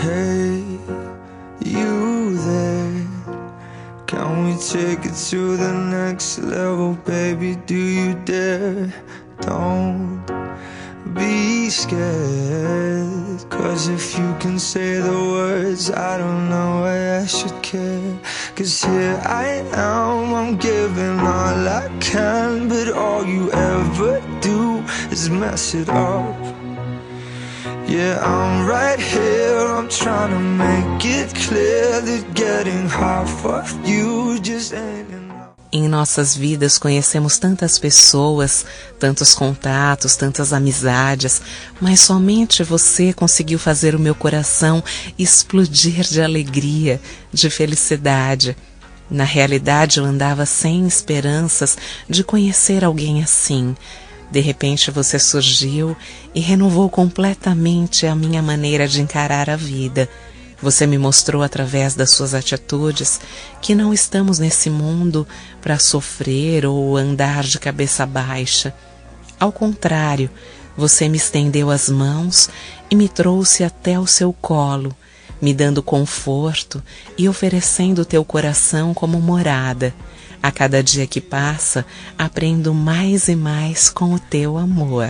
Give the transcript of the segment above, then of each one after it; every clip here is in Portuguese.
Hey, you there? Can we take it to the next level, baby? Do you dare? Don't be scared, 'cause if you can say the words, I don't know why I should care. 'Cause here I am, I'm giving all I can, but all you ever do is mess it up. Yeah, I'm right here, I'm trying to make it clear that getting half of you just ain't enough. Em nossas vidas conhecemos tantas pessoas, tantos contatos, tantas amizades, mas somente você conseguiu fazer o meu coração explodir de alegria, de felicidade. Na realidade, eu andava sem esperanças de conhecer alguém assim. De repente você surgiu e renovou completamente a minha maneira de encarar a vida. Você me mostrou através das suas atitudes que não estamos nesse mundo para sofrer ou andar de cabeça baixa. Ao contrário, você me estendeu as mãos e me trouxe até o seu colo, me dando conforto e oferecendo teu coração como morada. A cada dia que passa, aprendo mais e mais com o teu amor.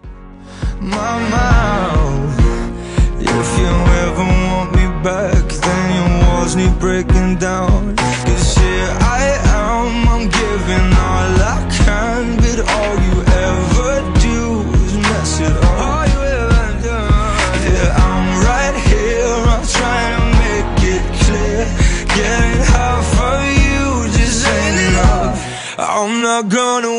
If you ever want me back, then your walls need breaking down. 'Cause here I am, I'm giving all I can, but all you ever do is mess it up. All you ever do. Yeah, I'm right here, I'm trying to make it clear. Getting half of you just ain't enough. I'm not gonna